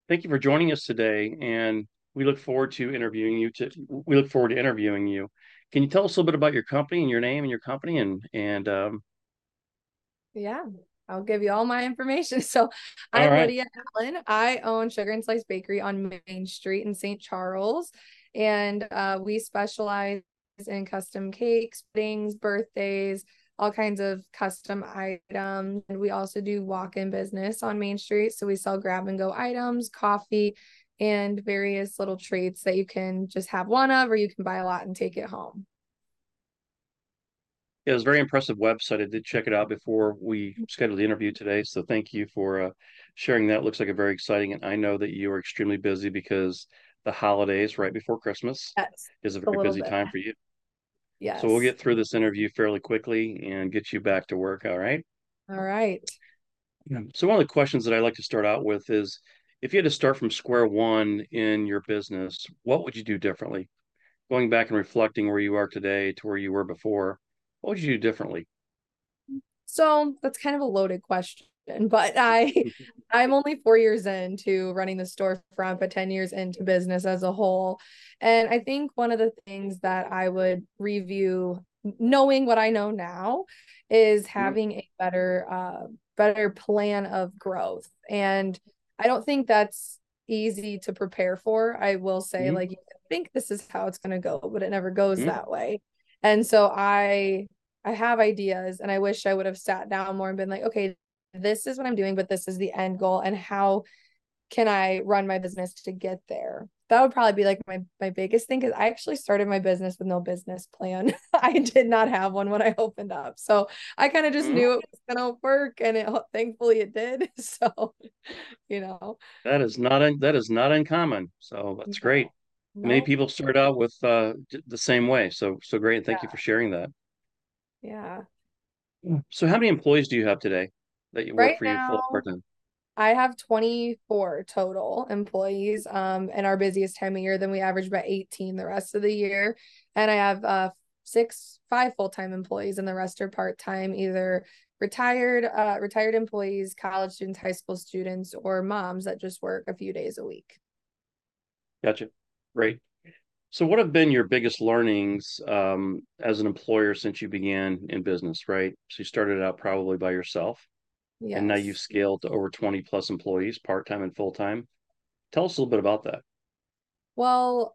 Thank you for joining us today, and we look forward to interviewing you. We look forward to interviewing you. Can you tell us a little bit about your company and your name and your company and Yeah, I'll give you all my information. So all I'm right. Lydia Allen. I own Sugar and Slice Bakery on Main Street in St. Charles. And we specialize in custom cakes, puddings, birthdays, all kinds of custom items. And we also do walk-in business on Main Street. So we sell grab and go items, coffee, and various little treats that you can just have one of, or you can buy a lot and take it home. It was a very impressive website. I did check it out before we scheduled the interview today, so thank you for sharing that. It looks like a very exciting, and I know that you are extremely busy because the holidays right before Christmas Yes, is a a very little busy bit. time for you. So we'll Yes. get through this interview fairly quickly and get you back to work. All right. All right. Yeah. So one of the questions that I like to start out with is if you had to start from square one in your business, what would you do differently? Going back and reflecting where you are today to where you were before, what would you do differently? So that's kind of a loaded question, but I'm only 4 years into running the storefront, but 10 years into business as a whole. And I think one of the things that I would review, knowing what I know now, is Mhm. having a better plan of growth. And I don't think that's easy to prepare for. I will say, Mhm. like, you think this is how it's going to go, but it never goes Mhm. that way. And so I have ideas and I wish I would have sat down more and been like, okay, this is what I'm doing, but this is the end goal. And how can I run my business to get there? That would probably be like my biggest thing because I actually started my business with no business plan. I did not have one when I opened up. So I kind of just Mhm. knew it was gonna work and it thankfully it did. So, you know, That is not uncommon. So that's great. no, Many no, people start out with the same way. So great. Thank you for yeah, sharing that. yeah. So how many employees do you have today that you work Right for you full now, part-time? I have 24 total employees, in our busiest time of year. Then we average about 18 the rest of the year. And I have five full-time employees, and the rest are part-time, either retired employees, college students, high school students, or moms that just work a few days a week. Gotcha. Great. So what have been your biggest learnings as an employer since you began in business, right? So you started out probably by yourself, and now you've Yes. scaled to over 20 plus employees, part-time and full-time. Tell us a little bit about that. Well,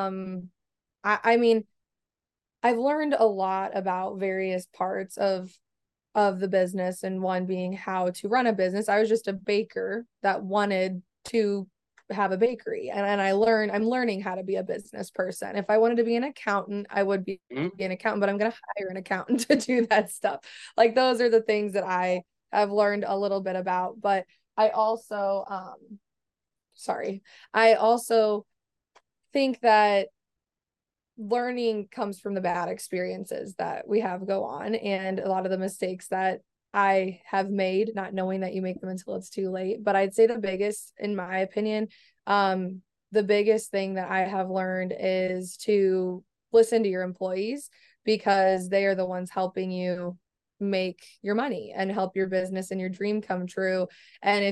I mean, I've learned a lot about various parts of the business, and one being how to run a business. I was just a baker that wanted to have a bakery, and I'm learning how to be a business person. If I wanted to be an accountant, I would be Mhm. an accountant, but I'm going to hire an accountant to do that stuff. Like those are the things that I have learned a little bit about. But I also sorry, I also think that learning comes from the bad experiences that we have go on, and a lot of the mistakes that I have made, not knowing that you make them until it's too late. But I'd say the biggest, in my opinion, um, the biggest thing that I have learned is to listen to your employees, because they are the ones helping you make your money and help your business and your dream come true. And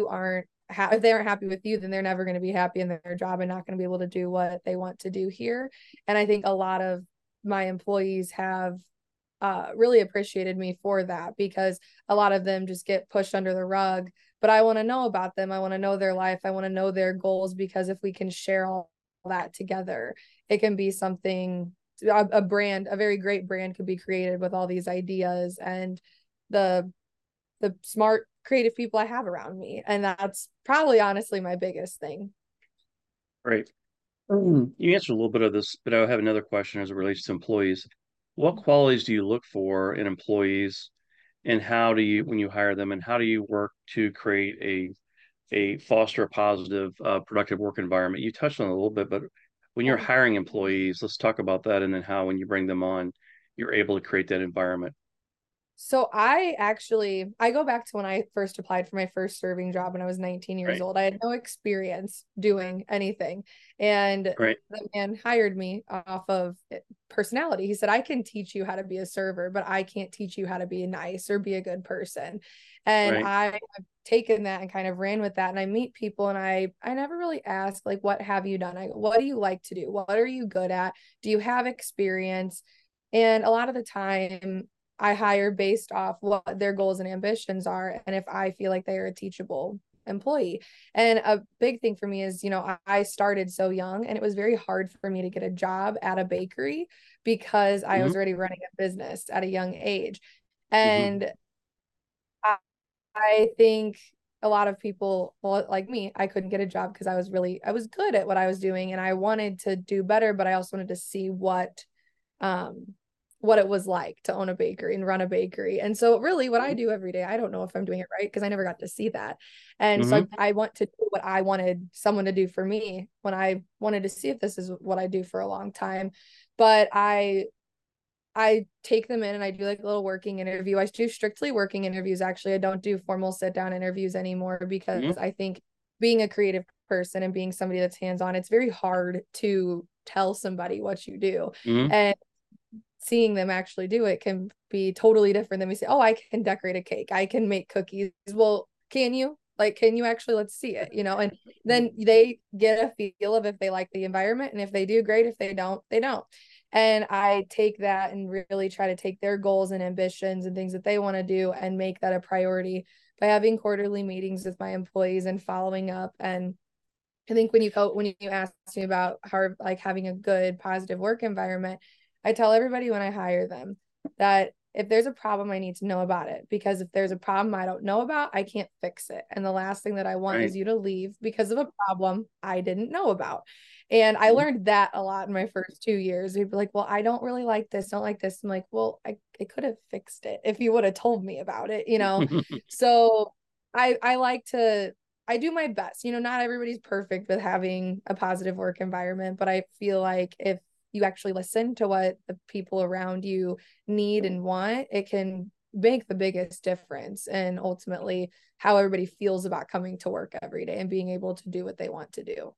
if they aren't happy with you, then they're never going to be happy in their job and not going to be able to do what they want to do here. And I think a lot of my employees have really appreciated me for that, because a lot of them just get pushed under the rug. But I want to know about them. I want to know their life. I want to know their goals, because if we can share all that together, it can be something, a brand, a very great brand could be created with all these ideas and the smart creative people I have around me. And that's probably honestly my biggest thing. Great. You answered a little bit of this, but I have another question as it relates to employees. What qualities do you look for in employees, and how do you, when you hire them, and how do you work to create a foster a positive, productive work environment? You touched on it a little bit, but when you're Yeah. hiring employees, let's talk about that, and then how, when you bring them on, you're able to create that environment. So I go back to when I first applied for my first serving job when I was 19 years Right. old. I had no experience doing anything. And Right. the man hired me off of personality. He said, I can teach you how to be a server, but I can't teach you how to be nice or be a good person. And Right. I have taken that and kind of ran with that. And I meet people and I never really ask, like, what have you done? What do you like to do? What are you good at? Do you have experience? And a lot of the time I hire based off what their goals and ambitions are. And if I feel like they are a teachable employee. And a big thing for me is, I started so young and it was very hard for me to get a job at a bakery because I Mm-hmm. was already running a business at a young age. Mm-hmm. And I think a lot of people, well, like me, I couldn't get a job because I was good at what I was doing and I wanted to do better, but I also wanted to see um, what it was like to own a bakery and run a bakery. And so really what I do every day, I don't know if I'm doing it right because I never got to see that. And so Mm-hmm. I want to do what I wanted someone to do for me when I wanted to see if this is what I do for a long time. But I take them in and I do like a little working interview. I do strictly working interviews. Actually, I don't do formal sit down interviews anymore because I think being a creative person and being somebody that's hands on, it's very hard to tell somebody what you do. Mm-hmm. And seeing them actually do it can be totally different than we say, oh, I can decorate a cake, I can make cookies. Well, can you? Like, can you actually, let's see it, And then they get a feel of if they like the environment. And if they do, great. If they don't, they don't. And I take that and really try to take their goals and ambitions and things that they want to do and make that a priority by having quarterly meetings with my employees and following up. And I think when you asked me about how like having a good positive work environment, I tell everybody when I hire them that if there's a problem, I need to know about it because if there's a problem I don't know about, I can't fix it. And the last thing that I want Right. is you to leave because of a problem I didn't know about. And I Mm-hmm. learned that a lot in my first 2 years. They'd be like, well, I don't really like this, don't like this. I'm like, well, I could have fixed it if you would have told me about it. So I like to I do my best. Not everybody's perfect with having a positive work environment, but I feel like if you actually listen to what the people around you need and want, it can make the biggest difference and ultimately how everybody feels about coming to work every day and being able to do what they want to do.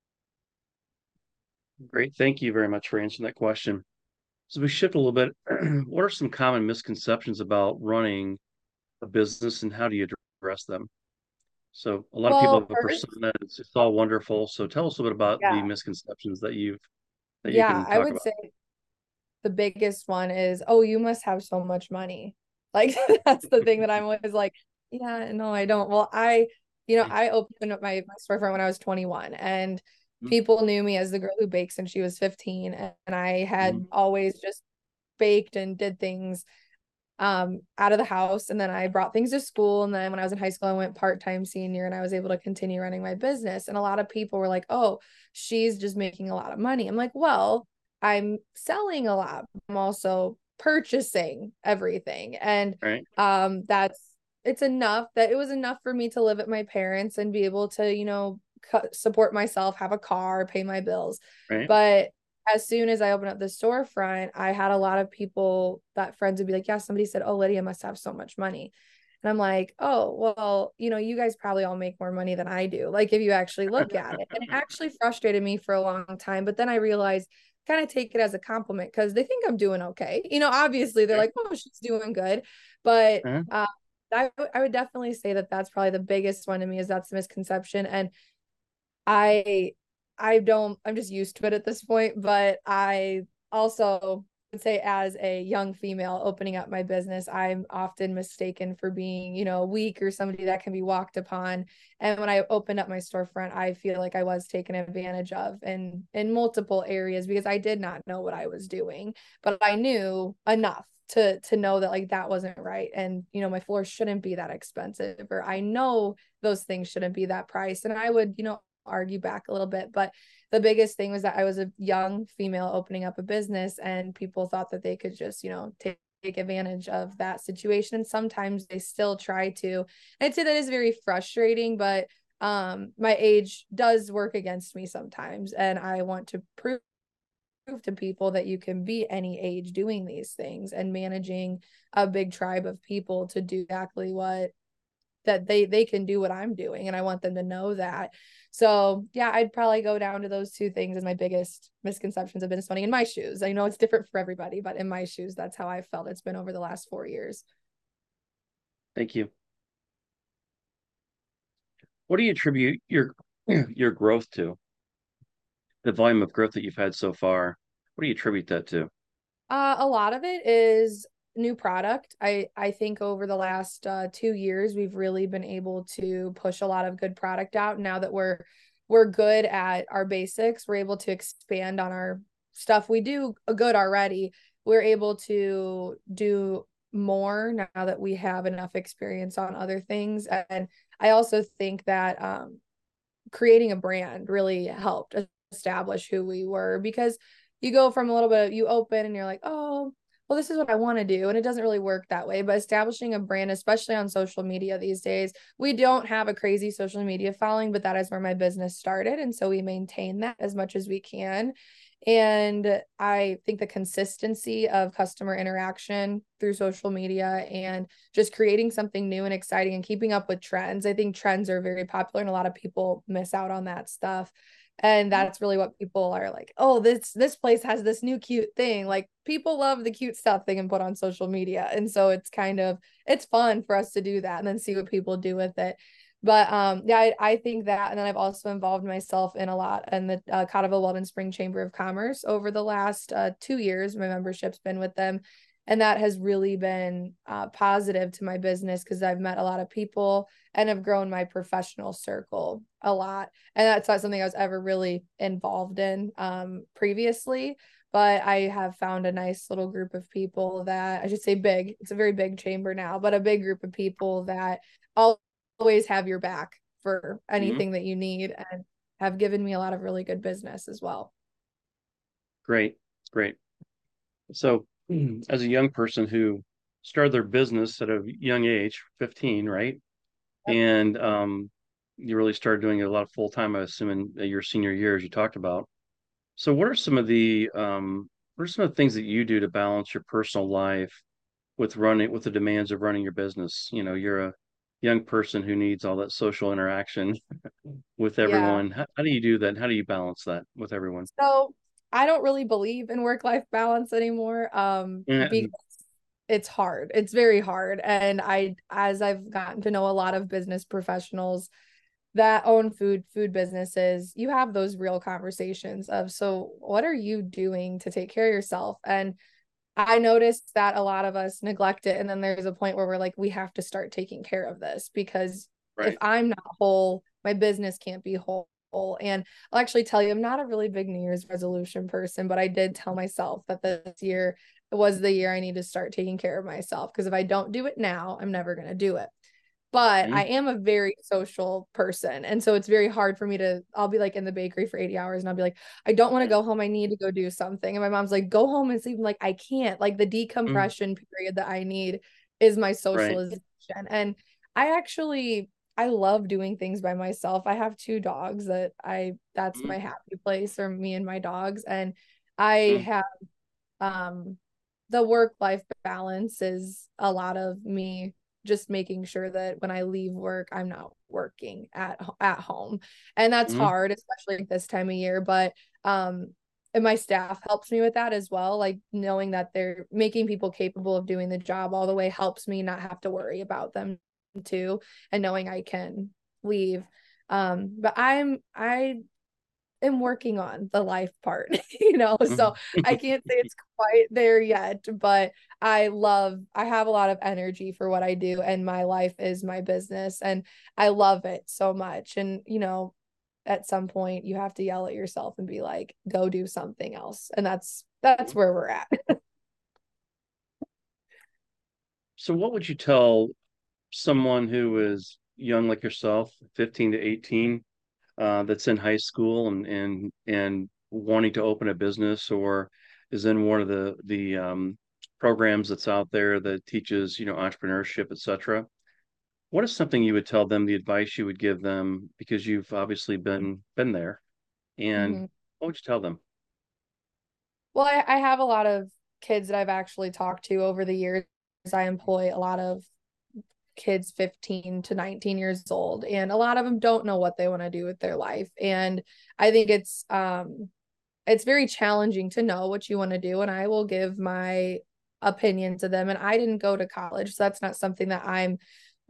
Great. Thank you very much for answering that question. So we shift a little bit. What are some common misconceptions about running a business and how do you address them? So a lot of people Well, have a first, persona, it's all wonderful. So tell us a bit about the yeah. misconceptions that you Yeah, can I talk would about. say the biggest one is, oh, you must have so much money. Like that's the thing that I'm always like, yeah, no, I don't. Well, I opened up my storefront when I was 21 and people knew me as the girl who bakes and she was 15. And I Mm-hmm. had always just baked and did things out of the house. And then I brought things to school. And then when I was in high school, I went part-time senior and I was able to continue running my business. And a lot of people were like, oh, she's just making a lot of money. I'm like, well, I'm selling a lot. I'm also purchasing everything. And Right, that's it's enough that it was enough for me to live at my parents and be able to, support myself, have a car, pay my bills. right. But as soon as I opened up the storefront, I had a lot of people that friends would be like, yeah, somebody said, oh, Lydia must have so much money. And I'm like, oh, well, you guys probably all make more money than I do. Like, if you actually look at it. And it actually frustrated me for a long time. But then I realized, kind of take it as a compliment because they think I'm doing okay. Obviously, they're Okay. like, oh, she's doing good. But Uh-huh. I would definitely say that that's probably the biggest one to me is that's a misconception. And I I don't I'm just used to it at this point, but I also would say as a young female opening up my business, I'm often mistaken for being, weak or somebody that can be walked upon. And when I opened up my storefront, I feel like I was taken advantage of in multiple areas because I did not know what I was doing, but I knew enough to know that like that wasn't right and my floor shouldn't be that expensive or I know those things shouldn't be that price and I would argue back a little bit. But the biggest thing was that I was a young female opening up a business and people thought that they could just, take advantage of that situation. And sometimes they still try to. I'd say that is very frustrating, but my age does work against me sometimes. And I want to prove to people that you can be any age doing these things and managing a big tribe of people to do exactly what that they can do what I'm doing and I want them to know that. So yeah, I'd probably go down to those two things as my biggest misconceptions of business money in my shoes. I know it's different for everybody, but in my shoes, that's how I felt it's been over the last 4 years. Thank you. What do you attribute your growth to? The volume of growth that you've had so far. What do you attribute that to? A lot of it is new product. I think over the last 2 years, we've really been able to push a lot of good product out. Now that we're good at our basics, we're able to expand on our stuff we do good already. We're able to do more now that we have enough experience on other things. And I also think that creating a brand really helped establish who we were, because you go from a little bit, you open and you're like, oh, well, this is what I want to do. And it doesn't really work that way. But establishing a brand, especially on social media these days, we don't have a crazy social media following, but that is where my business started. And so we maintain that as much as we can. And I think the consistency of customer interaction through social media and just creating something new and exciting and keeping up with trends. I think trends are very popular and a lot of people miss out on that stuff. And that's really what people are like, oh, this place has this new cute thing. Like people love the cute stuff they can put on social media. And so it's fun for us to do that and then see what people do with it. But yeah, I think that. And then I've also involved myself in a lot in the Cotterville Weldon Spring Chamber of Commerce over the last 2 years. My membership's been with them. And that has really been positive to my business because I've met a lot of people and have grown my professional circle a lot. And that's not something I was ever really involved in previously. But I have found a nice little group of people that I should say big. It's a very big chamber now, but a big group of people that always have your back for Mhm. anything that you need and have given me a lot of really good business as well. Great, great. So, as a young person who started their business at a young age, 15, right? Yep. And you really started doing it a lot of full time, I assume, in your senior year, as you talked about. So, what are some of the things that you do to balance your personal life with the demands of running your business? You know, you're a young person who needs all that social interaction with Yeah. everyone. How do you do that? How do you balance that with everyone? So I don't really believe in work-life balance anymore. Because And, it's hard. It's very hard. And as I've gotten to know a lot of business professionals that own food businesses, you have those real conversations of, so what are you doing to take care of yourself? And I noticed that a lot of us neglect it. And then there's a point where we're like, we have to start taking care of this because if right. I'm not whole, my business can't be whole. And I'll actually tell you, I'm not a really big New Year's resolution person, but I did tell myself that this year was the year I need to start taking care of myself. Because if I don't do it now, I'm never going to do it. But I Mhm. am a very social person. And so it's very hard for me I'll be like in the bakery for 80 hours and I'll be like, I don't want to go home. I need to go do something. And my mom's like, go home and sleep. I'm like, I can't. Like the Mhm. decompression period that I need is my Right. socialization. And I love doing things by myself. I have two dogs that's Mhm. my happy place, or me and my dogs. And I Mhm. have um the work life balance is a lot of me just making sure that when I leave work I'm not working at home, and that's Mhm. hard especially this time of year. But and my staff helps me with that as well, like knowing that they're making people capable of doing the job all the way helps me not have to worry about them too, and knowing I can leave. But I am working on the life part, so Mhm. I can't say it's quite there yet, but I have a lot of energy for what I do, and my life is my business, and I love it so much. And, at some point you have to yell at yourself and be like, go do something else. And that's where we're at. So, what would you tell someone who is young like yourself, 15 to 18, that's in high school and wanting to open a business or is in one of the programs that's out there that teaches, entrepreneurship, etc. What is something you would tell them, the advice you would give them, because you've obviously been there, and Mhm. what would you tell them? Well, I have a lot of kids that I've actually talked to over the years. I employ a lot of kids 15 to 19 years old, and a lot of them don't know what they want to do with their life. And I think it's very challenging to know what you want to do, and I will give my opinion to them. And I didn't go to college, so that's not something that I'm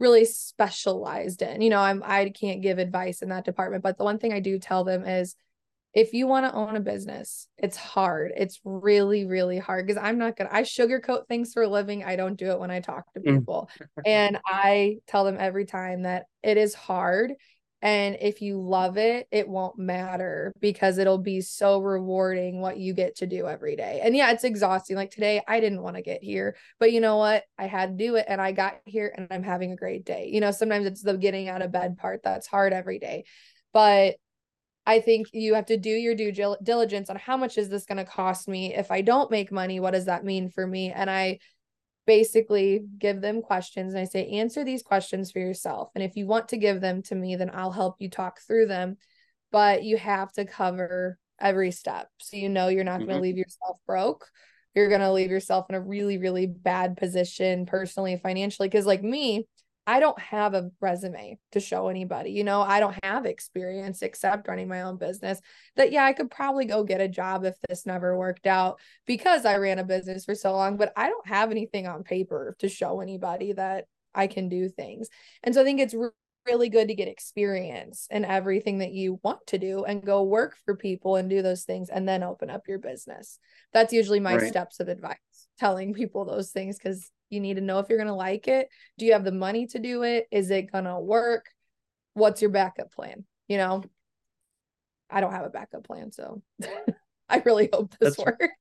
really specialized in. You know, I can't give advice in that department, but the one thing I do tell them is if you want to own a business, it's hard. It's really, really hard because I sugarcoat things for a living. I don't do it when I talk to Mm. people. And I tell them every time that it is hard. And if you love it, it won't matter because it'll be so rewarding what you get to do every day. And yeah, it's exhausting. Like today, I didn't want to get here, but you know what? I had to do it and I got here and I'm having a great day. You know, sometimes it's the getting out of bed part that's hard every day. But I think you have to do your due diligence on how much is this going to cost me? If I don't make money, what does that mean for me? And I basically give them questions and I say, answer these questions for yourself. And if you want to give them to me, then I'll help you talk through them. But you have to cover every step. So you know you're not going to Mhm. leave yourself broke. You're going to leave yourself in a really, really bad position personally, financially. Because, like me, I don't have a resume to show anybody. You know, I don't have experience except running my own business. That, yeah, I could probably go get a job if this never worked out because I ran a business for so long, but I don't have anything on paper to show anybody that I can do things. And so I think it's really good to get experience in everything that you want to do and go work for people and do those things and then open up your business. That's usually my Right. steps of advice, telling people those things because you need to know if you're going to like it. Do you have the money to do it? Is it going to work? What's your backup plan? You know, I don't have a backup plan, so I really hope this That's works.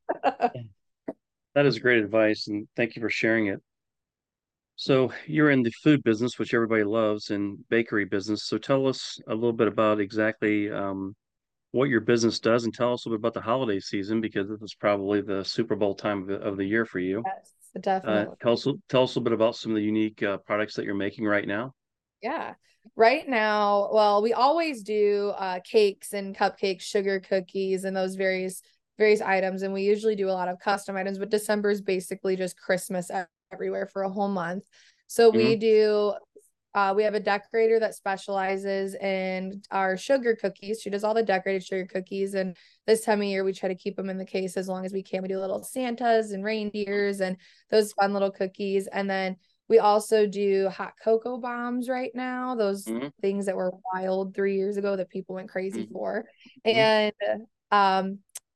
that is great advice, and thank you for sharing it. So you're in the food business, which everybody loves, and bakery business. So tell us a little bit about exactly what your business does, and tell us a little bit about the holiday season because this is probably the Super Bowl time of the year for you. Yes, definitely. Tell us a little bit about some of the unique products that you're making right now. Yeah. Right now, well, we always do cakes and cupcakes, sugar cookies, and those various items. And we usually do a lot of custom items, but December is basically just Christmas everywhere for a whole month. So Hmm. we have a decorator that specializes in our sugar cookies. She does all the decorated sugar cookies. And this time of year, we try to keep them in the case as long as we can. We do little Santas and reindeers and those fun little cookies. And then we also do hot cocoa bombs right now, those Hmm. things that were wild 3 years ago that people went crazy Hmm. for. Hmm. And um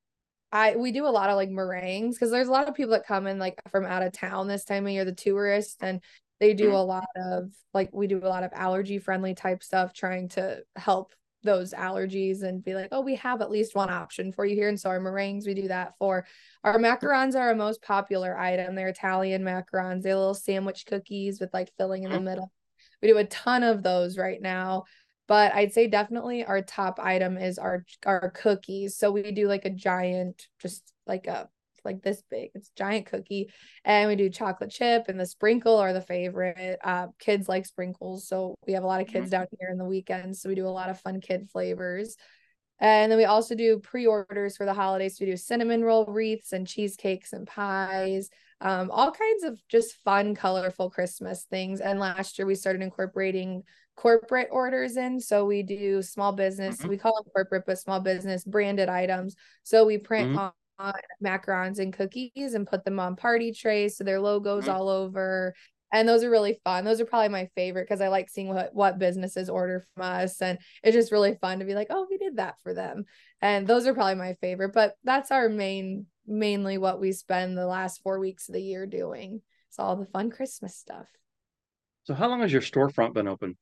I we do a lot of like meringues because there's a lot of people that come in like from out of town this time of year, the tourists, and they do Hmm. a lot of like we do a lot of allergy friendly type stuff trying to help those allergies and be like, oh, we have at least one option for you here. And so our meringues, we do that for our macarons are our most popular item. They're Italian macarons. They're little sandwich cookies with like filling in the middle. We do a ton of those right now. But I'd say definitely our top item is our cookies. So we do like a giant, just like this big. It's a giant cookie. And we do chocolate chip and the sprinkle are the favorite. Kids like sprinkles. So we have a lot of Hmm. kids down here in the weekends. So we do a lot of fun kid flavors. And then we also do pre-orders for the holidays. We do cinnamon roll wreaths and cheesecakes and pies, all kinds of just fun, colorful Christmas things. And last year we started incorporating corporate orders in. So we do small business, Hmm. we call them corporate, but small business branded items. So we print Hmm. on macarons and cookies and put them on party trays. So their logos Hmm. all over. And those are really fun. Those are probably my favorite because I like seeing what businesses order from us. And it's just really fun to be like, oh, we did that for them. And those are probably my favorite, but that's our mainly what we spend the last 4 weeks of the year doing. It's all the fun Christmas stuff. So how long has your storefront been open?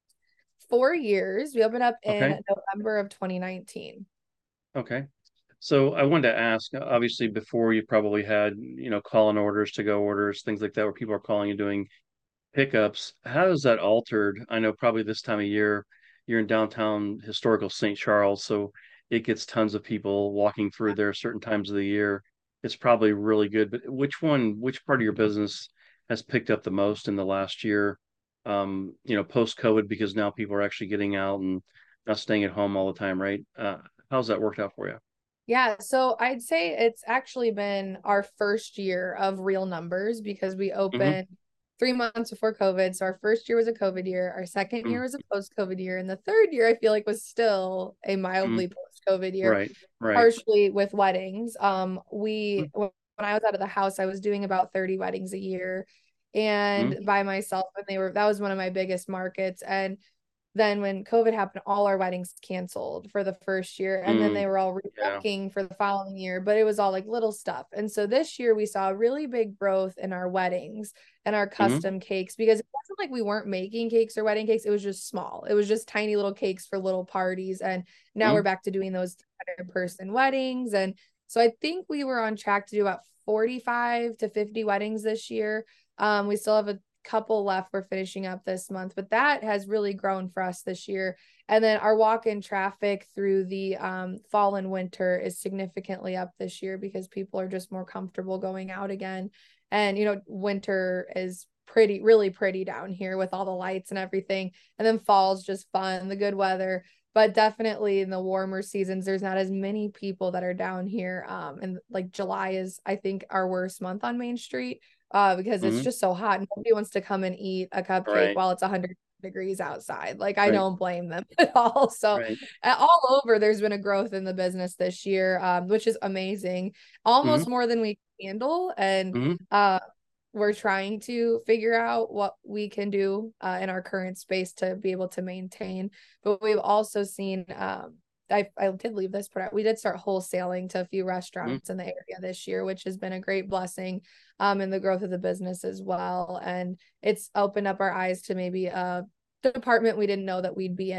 4 years. We opened up Okay. in November of 2019. Okay. So I wanted to ask, obviously before you probably had, call-in orders, to-go orders, things like that, where people are calling and doing pickups. How has that altered? I know probably this time of year you're in downtown historical St. Charles, so it gets tons of people walking through there certain times of the year. It's probably really good, but which part of your business has picked up the most in the last year? Post-COVID, because now people are actually getting out and not staying at home all the time, right? How's that worked out for you? Yeah, so I'd say it's actually been our first year of real numbers because we Hmm. opened 3 months before COVID. So our first year was a COVID year, our second year was a post-COVID year, and the third year I feel like was still a Mm-hmm. mildly post-COVID year, Right, right. partially with weddings. We when I was out of the house, I was doing about 30 weddings a year. and Mm-hmm. by myself. And that was one of my biggest markets. And then when COVID happened, all our weddings canceled for the first year, and then Mm, they were all yeah. rebooking for the following year, but it was all like little stuff. And so this year we saw a really big growth in our weddings and our Mm-hmm. custom cakes, because it wasn't like we weren't making cakes or wedding cakes. It was just small. It was just tiny little cakes for little parties. And now we're Mm-hmm. back to doing those 100-person weddings. And so I think we were on track to do about 45 to 50 weddings this year. We still have a couple left we're finishing up this month, but that has really grown for us this year. And then our walk-in traffic through the fall and winter is significantly up this year, because people are just more comfortable going out again. And winter is really pretty down here with all the lights and everything, and then fall's just fun, the good weather. But definitely in the warmer seasons, there's not as many people that are down here. And like July is, I think, our worst month on Main Street, because it's Mm-hmm. just so hot. Nobody wants to come and eat a cupcake Right. while it's 100 degrees outside. Like, I Right. don't blame them at all. So Right. all over, there's been a growth in the business this year, which is amazing, Mm-hmm. almost more than we can handle. And Mm-hmm. we're trying to figure out what we can do in our current space to be able to maintain. But we've also seen, I did leave this part out. We did start wholesaling to a few Mm-hmm. restaurants in the area this year, which has been a great blessing in the growth of the business as well. And it's opened up our eyes to maybe a department we didn't know that we'd be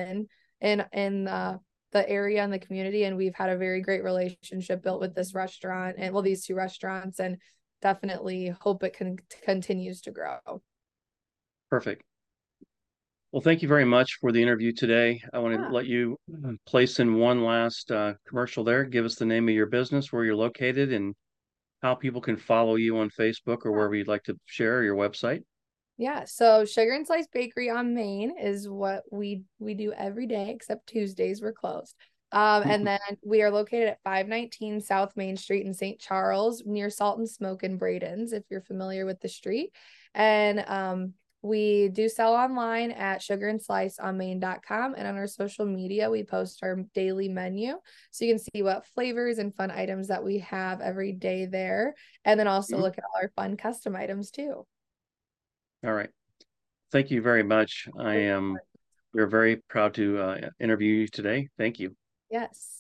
in the area and the community. And we've had a very great relationship built with this restaurant, and well, these two restaurants, and definitely hope it continues to grow. Perfect. Well, thank you very much for the interview today. I want to Yeah. let you place in one last commercial there. Give us the name of your business, where you're located, and how people can follow you on Facebook or wherever you'd like to share your website. Yeah, so Sugar and Slice Bakery on Main is what we do every day except Tuesdays, we're closed. And then we are located at 519 South Main Street in St. Charles, near Salt and Smoke and Braden's, if you're familiar with the street. And we do sell online at sugarandsliceonmain.com, and on our social media we post our daily menu, so you can see what flavors and fun items that we have every day there, and then also Mhm. look at all our fun custom items too. All right. Thank you very much. We're very proud to interview you today. Thank you. Yes.